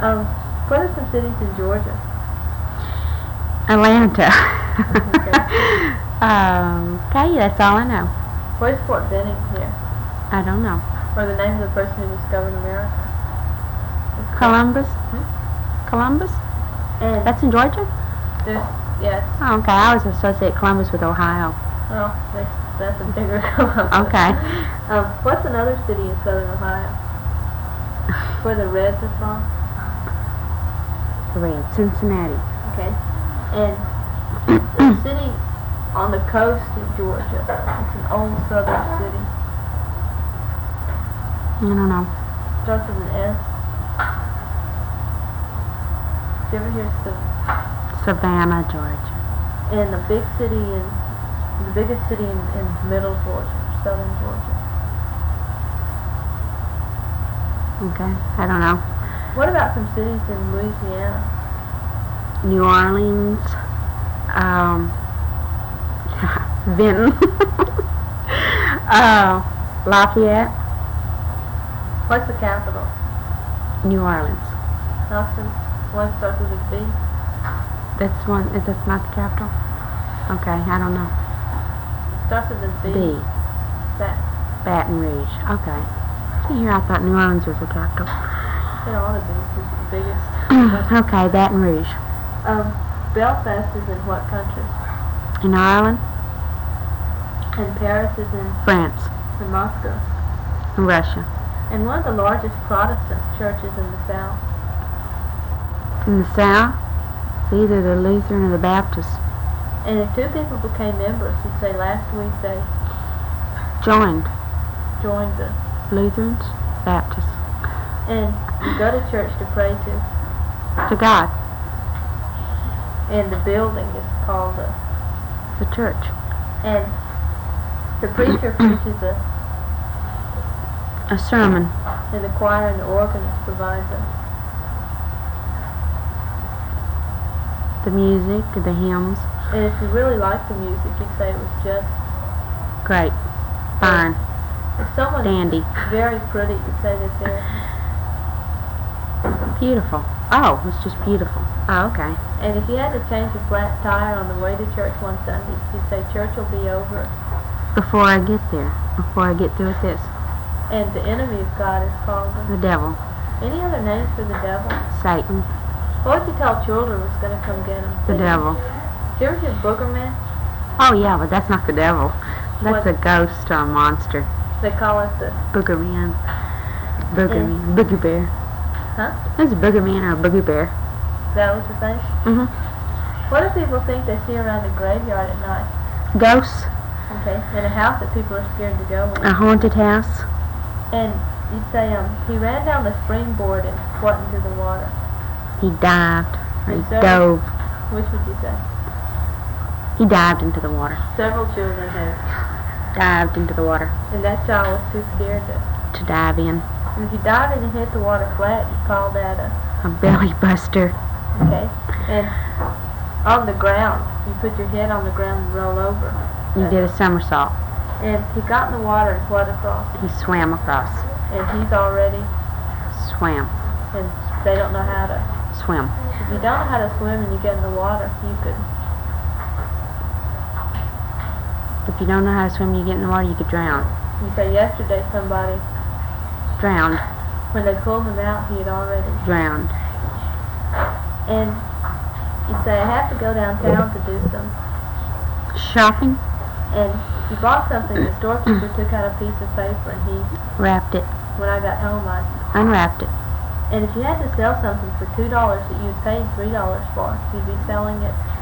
What are some cities in Georgia? Atlanta. Okay. Okay, that's all I know. Where's Fort Benning here? I don't know. Or the name of the person who discovered America? Columbus? Hmm? Columbus? And That's in Georgia? yes. Oh, okay, I always associate Columbus with Ohio. Well, that's a bigger Columbus. Okay. What's another city in southern Ohio? Where the Reds are from? Red, Cincinnati. Okay. And the city on the coast of Georgia. It's an old southern city. I don't know. Starts with an S. Did you ever hear Savannah, Georgia. And the biggest city in middle Georgia, southern Georgia? Okay, I don't know. What about some cities in Louisiana? New Orleans, Vinton, Lafayette, What's the capital? New Orleans. Austin. One starts with a B. That's not the capital? Okay, I don't know. Starts with a B. B. Baton Rouge. Okay. See here, I thought New Orleans was the capital. It ought to be. It's the biggest. Okay, Baton Rouge. Belfast is in what country? In Ireland? And Paris is in France. Moscow. In Russia. And one of the largest Protestant churches in the South. In the South? It's either the Lutheran or the Baptist. And if two people became members, you'd say last week they Joined the Lutherans, Baptists. and you go to church to pray To God. and the building is called The church. and the preacher preaches A sermon. and the choir and the organist provide The music, the hymns. and if you really like the music, you'd say it was just Great. Fine. if someone Dandy. very pretty, you'd say that they're Beautiful. Oh, it's just beautiful. Oh, okay. and if you had to change a flat tire on the way to church one Sunday, you'd say church will be over. Before I get there. Before I get through with this. And the enemy of God is called The devil. any other names for the devil? Satan. What would you tell children was going to come get them? The devil. Did you ever hear Booger Man? Oh, yeah, but that's not the devil. That's What? a ghost or a monster. They call it the... Booger Man. Booger Man. Boogie Bear. Huh? There's a Booger Man or a Boogie Bear. Is that what you think? Mm-hmm. What do people think they see around the graveyard at night? Ghosts. Okay, in a house that people are scared to go in. A haunted house. And you'd say, he ran down the springboard and what into the water? He dived. Or he And so- dove. Which would you say? He dived into the water. Several children have. Dived into the water. And that child was too scared to... To dive in. And if you dived in and hit the water flat, you call that A belly buster. okay. And on the ground, you put your head on the ground and roll over. You did a somersault. And he got in the water and what across? He swam across. And he's already, Swam. and they don't know how to. Swim. If you don't know how to swim and you get in the water, you could. If you don't know how to swim, you get in the water, you could drown. You say yesterday somebody, Drowned. when they pulled him out, he had already. Drowned. And you say, I have to go downtown to do some. Shopping. And he bought something. The storekeeper took out a piece of paper and he, Wrapped it. when I got home, Unwrapped it. and if you had to sell something for $2 that you had paid $3 for, you'd be selling it